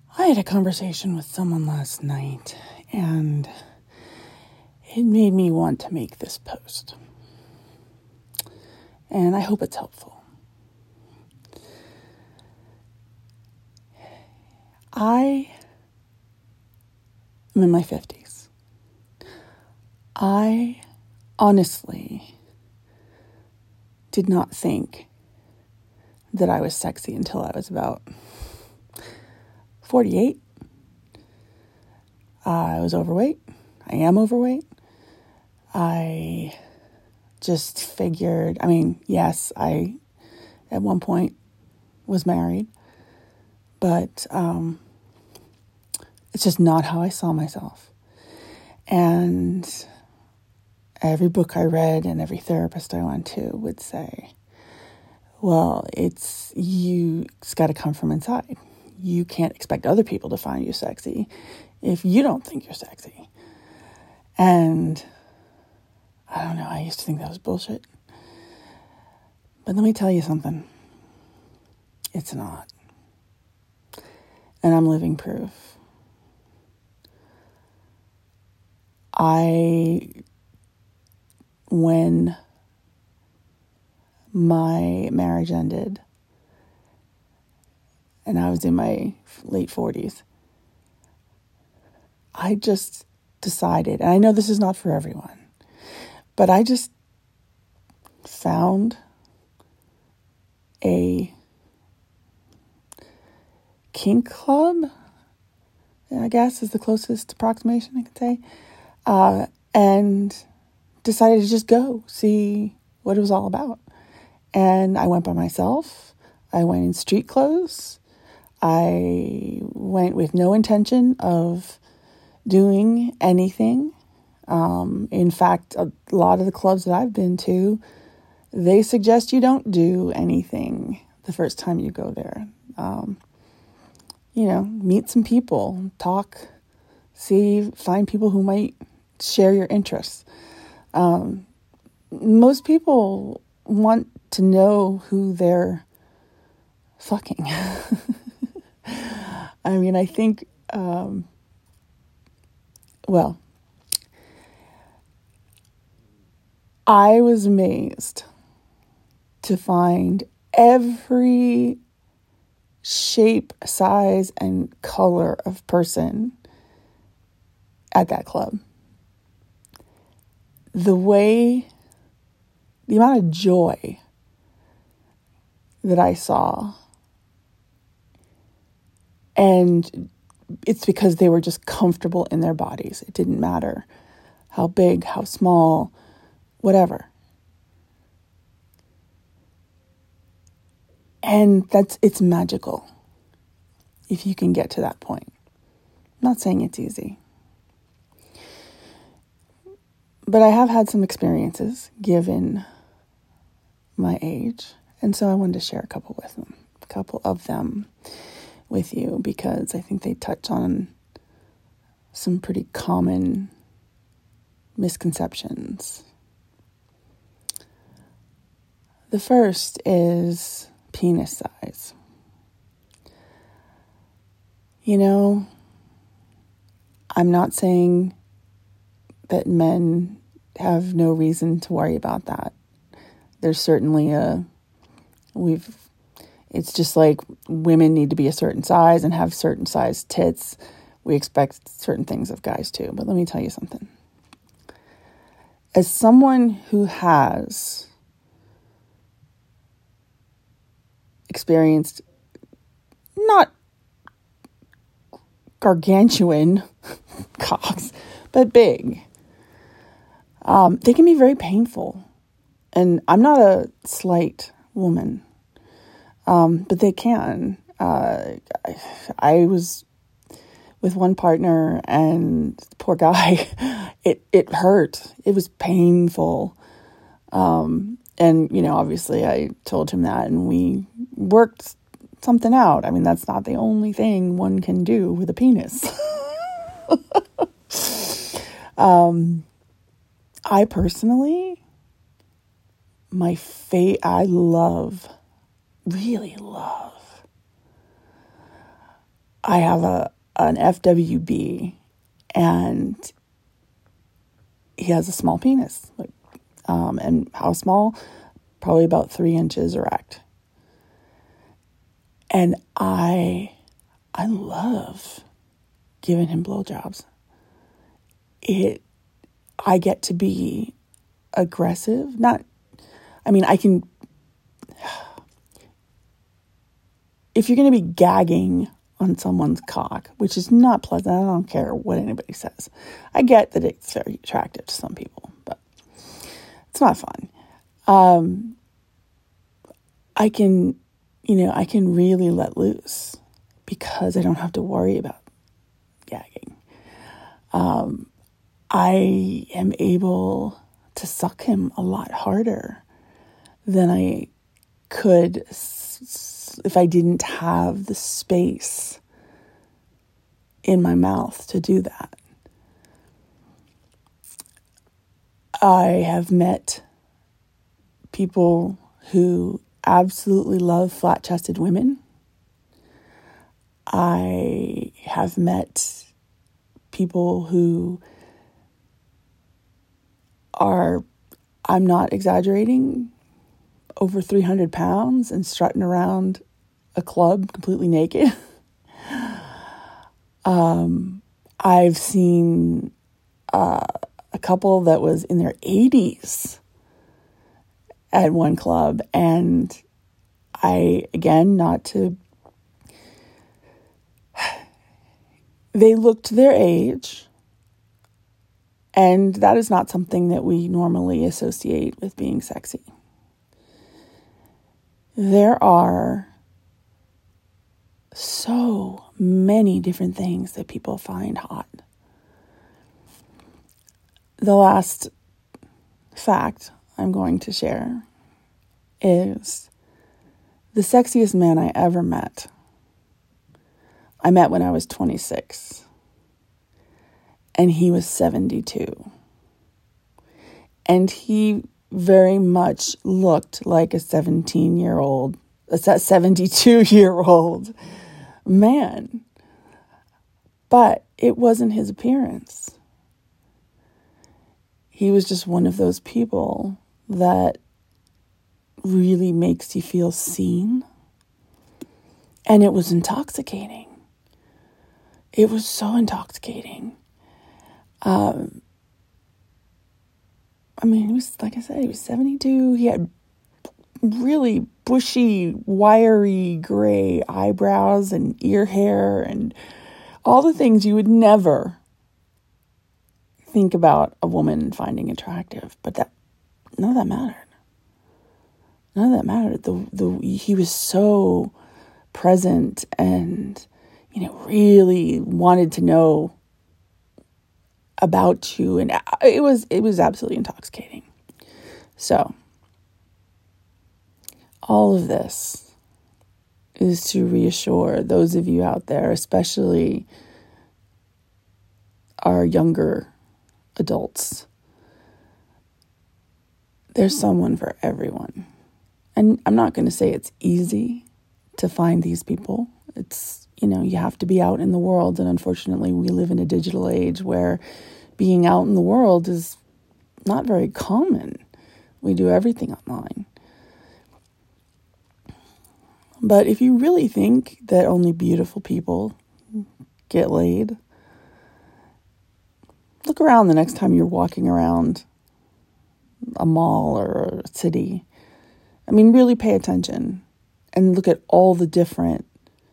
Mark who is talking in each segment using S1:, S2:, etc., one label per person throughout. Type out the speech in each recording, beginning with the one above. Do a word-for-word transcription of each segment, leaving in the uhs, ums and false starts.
S1: I had a conversation with someone last night, and it made me want to make this post. And I hope it's helpful. I am in my fifties. I honestly did not think that I was sexy until I was about forty-eight. I was overweight. I am overweight. I just figured, I mean, yes, I at one point was married, but um, it's just not how I saw myself. And every book I read and every therapist I went to would say, well, it's you, it's got to come from inside. You can't expect other people to find you sexy if you don't think you're sexy. And I don't know, I used to think that was bullshit. But let me tell you something. It's not. And I'm living proof. I, when my marriage ended, and I was in my late forties, I just decided, and I know this is not for everyone, but I just found a kink club, I guess is the closest approximation I can say, uh, and decided to just go see what it was all about. And I went by myself. I went in street clothes. I went with no intention of doing anything. Um, in fact, a lot of the clubs that I've been to, they suggest you don't do anything the first time you go there. Um, you know, meet some people, talk, see, find people who might share your interests. Um, most people want to know who they're fucking. I mean, I think, um, well, I was amazed to find every shape, size, and color of person at that club. The way, the amount of joy that I saw, and it's because they were just comfortable in their bodies. It didn't matter how big, how small, whatever. And that's, it's magical if you can get to that point. I'm not saying it's easy. But I have had some experiences given my age. And so I wanted to share a couple with them, a couple of them with you, because I think they touch on some pretty common misconceptions. The first is penis size. You know, I'm not saying that men have no reason to worry about that. There's certainly a, we've, it's just like women need to be a certain size and have certain size tits. We expect certain things of guys too. But let me tell you something. As someone who has experienced not gargantuan cocks, but big, um, they can be very painful. And I'm not a slight woman, um, but they can. Uh, I, I was with one partner, and poor guy, it, it hurt. It was painful. Um, and, you know, obviously I told him that, and we worked something out. I mean, that's not the only thing one can do with a penis. um, I personally, my fa- I love, really love I have a an F W B, and he has a small penis. Like, um, and how small? Probably about three inches erect. And I, I love giving him blowjobs. It, I get to be aggressive. Not, I mean, I can. If you're going to be gagging on someone's cock, which is not pleasant, I don't care what anybody says. I get that it's very attractive to some people, but it's not fun. Um, I can, you know, I can really let loose because I don't have to worry about gagging. Um, I am able to suck him a lot harder than I could if I didn't have the space in my mouth to do that. I have met people who absolutely love flat-chested women. I have met people who are, I'm not exaggerating, over three hundred pounds and strutting around a club completely naked. um, I've seen uh, a couple that was in their eighties at one club, and I, again, not to, they looked their age, and that is not something that we normally associate with being sexy. There are so many different things that people find hot. The last fact I'm going to share is the sexiest man I ever met. I met when I was twenty-six, and he was seventy-two. And he very much looked like a seventeen-year-old, a seventy-two-year-old man. But it wasn't his appearance. He was just one of those people that really makes you feel seen. And it was intoxicating. It was so intoxicating. Um, I mean, he was, like I said, he was seventy-two. He had really bushy, wiry, gray eyebrows and ear hair and all the things you would never think about a woman finding attractive. But that, none of that mattered. None of that mattered. The, the, he was so present and, you know, really wanted to know about you, and it was it was absolutely intoxicating. So all of this is to reassure those of you out there, especially our younger adults, there's someone for everyone. And I'm not going to say it's easy to find these people. It's, you know, you have to be out in the world. And unfortunately, we live in a digital age where being out in the world is not very common. We do everything online. But if you really think that only beautiful people get laid, look around the next time you're walking around a mall or a city. I mean, really pay attention and look at all the different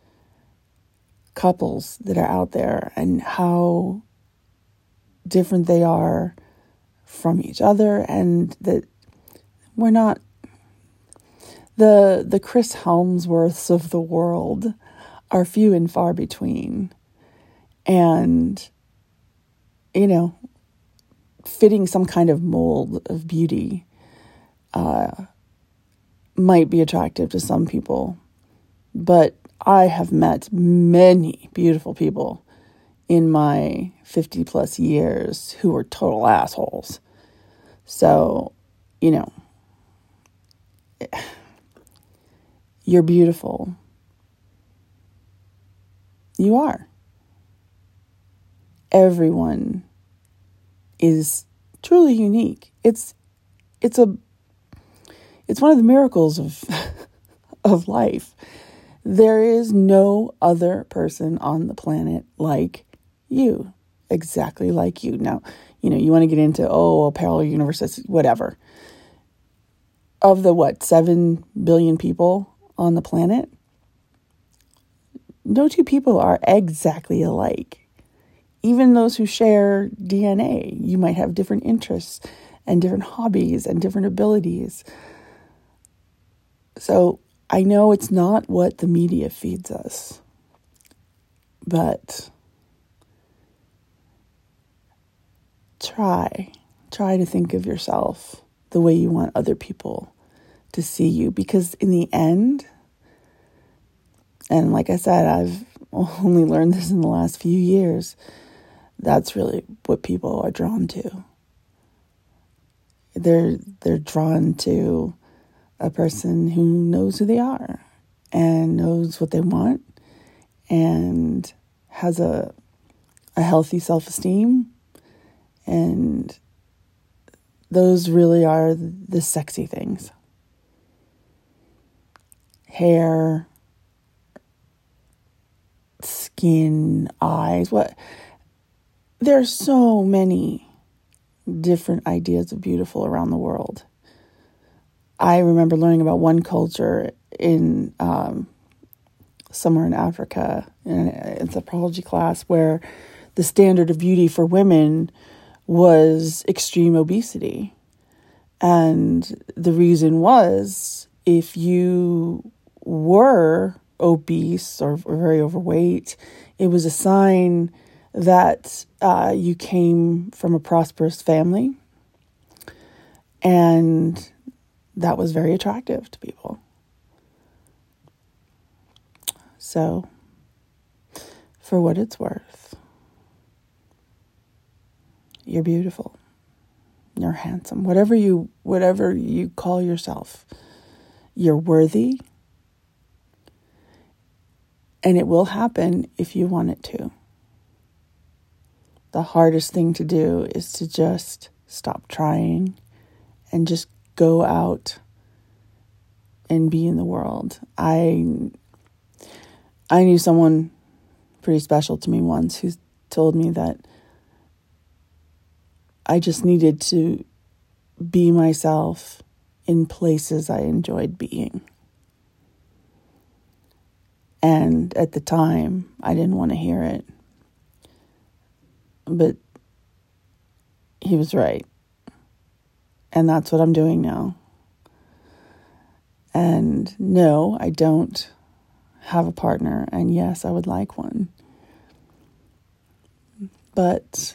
S1: couples that are out there and how different they are from each other, and that we're not the the Chris Helmsworths of the world are few and far between. And, you know, fitting some kind of mold of beauty uh, might be attractive to some people, but I have met many beautiful people in my fifty plus years who were total assholes. So, you know, you're beautiful. You are. Everyone is truly unique. It's it's a it's one of the miracles of of life. There is no other person on the planet like you, exactly like you. Now, you know, you want to get into, oh, a parallel universe, whatever. Of the, what, seven billion people on the planet, no two people are exactly alike. Even those who share D N A, you might have different interests and different hobbies and different abilities. So I know it's not what the media feeds us, but try, try to think of yourself the way you want other people to see you, because in the end, and like I said, I've only learned this in the last few years, that's really what people are drawn to. They're they're drawn to a person who knows who they are and knows what they want and has a a healthy self-esteem, and those really are the sexy things. Hair, skin, eyes, what there are so many different ideas of beautiful around the world. I remember learning about one culture in um, somewhere in Africa in an anthropology class where the standard of beauty for women was extreme obesity. And the reason was, if you were obese or, or very overweight, it was a sign that uh, you came from a prosperous family, and that was very attractive to people. So, for what it's worth, you're beautiful, you're handsome, whatever you whatever you call yourself, you're worthy, and it will happen if you want it to. The hardest thing to do is to just stop trying and just go out and be in the world. I I knew someone pretty special to me once who told me that I just needed to be myself in places I enjoyed being. And at the time, I didn't want to hear it. But he was right. And that's what I'm doing now. And no, I don't have a partner. And yes, I would like one. But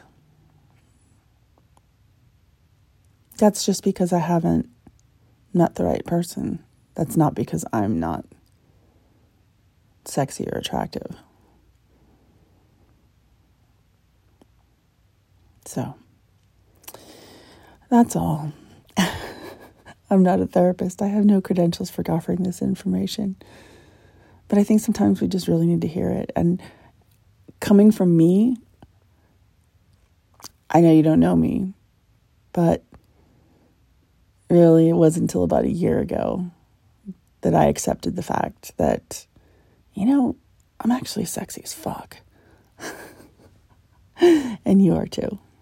S1: that's just because I haven't met the right person. That's not because I'm not sexy or attractive. So, that's all. I'm not a therapist. I have no credentials for offering this information. But I think sometimes we just really need to hear it. And coming from me, I know you don't know me, but really it wasn't until about a year ago that I accepted the fact that, you know, I'm actually sexy as fuck. And you are too.